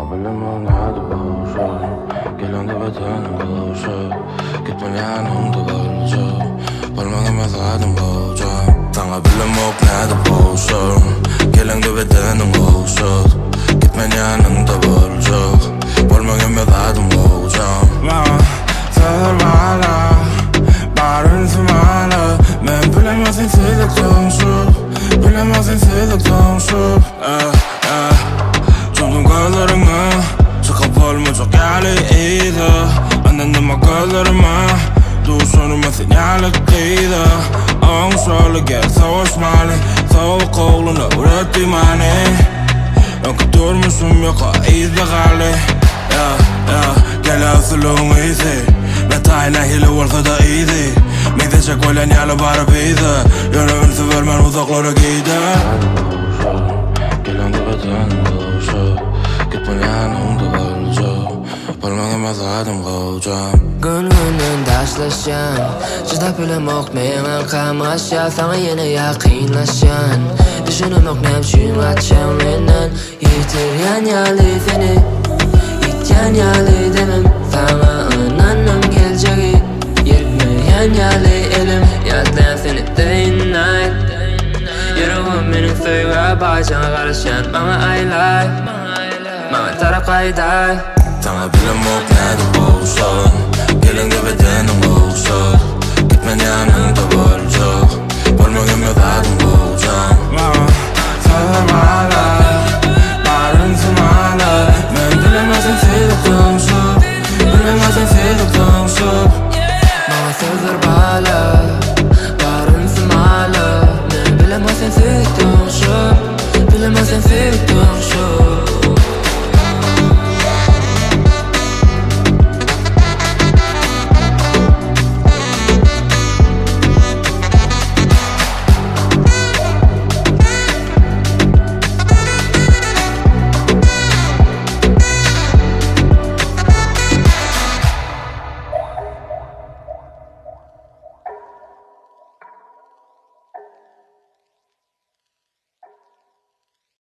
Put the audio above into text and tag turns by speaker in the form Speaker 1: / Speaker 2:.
Speaker 1: bilemem nerede boşum. Gelen de bedenim boşum. Gitmen yanımda olacağım. Parmak emezledim boğacağım. Sana bilemem nerede boşum. Gelen de bedenim boşum. Gitmen yanımda olacağım. Parmak emezledim boğacağım. Sağır bana barın tümana. Ben bilemezsin sizlik dönüşüp. Bilemezsin sizlik dönüşüp. Çözdüm gözlerimi. Çıkıp olmayacak yerliydi. Benden deme gözlerime. Duşlarıma sinyalik kıydı. Ağım şöyle gel savaşmalı. Soğuk oğlunu öğretti mani. Önce durmuşum yoka izle gali. Gel asılım easy. Betayla hile olsa da easy. Meyde çek ölen yalı barı beyzi. Yönümün severmen uzaklara giydi. Gelen de bedenim boşu. Gitmen yanımda olacağım. Parmak emezledim boğacağım.
Speaker 2: Gönlünden daşlaşan Çıdap bilemek meğen kamaşa. Sana yine yakınlaşan Düşünümek nemçün açan menden. Yitiryen yalı seni Yityen yalı demem. Sana ananım geleceği Yetmeyen yalı elim. Yadlayan seni day and night. Yüreğim benim söyle başına karışan. Bana aylay Bana taraf kayday.
Speaker 1: Sana bilemem nerede boşum. Gelen de bedenim boşum.